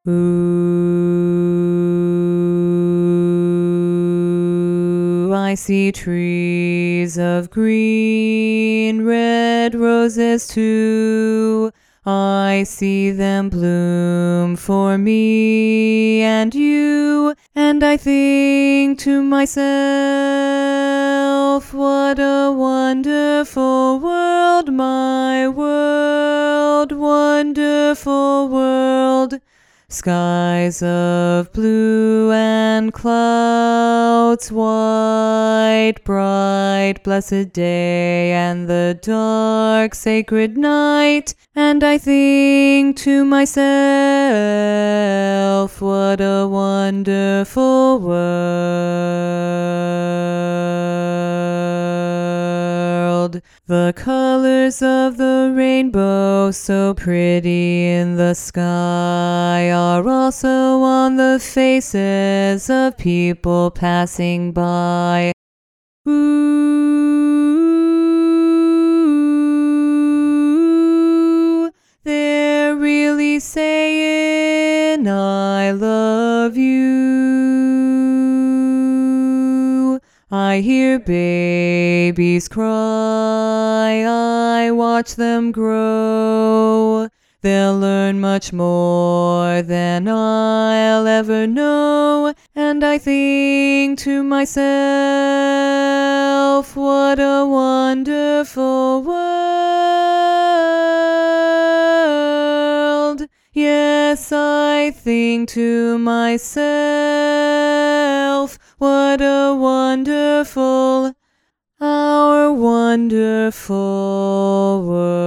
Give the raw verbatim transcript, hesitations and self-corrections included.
Ooh, I see trees of green, red roses too. I see them bloom for me and you, and I think to myself, what a wonderful world, my world, wonderful world. Skies of blue and clouds white, bright, blessed day, and the dark, sacred night. And I think to myself, what a wonderful world. The colors of the rainbow, so pretty in the sky, are also on the faces of people passing by. Ooh, they're really saying, I love you. I hear babies cry, I watch them grow. They'll learn much more than I'll ever know. And I think to myself, what a wonderful world. Yes, I think to myself, what a wonderful, our wonderful world.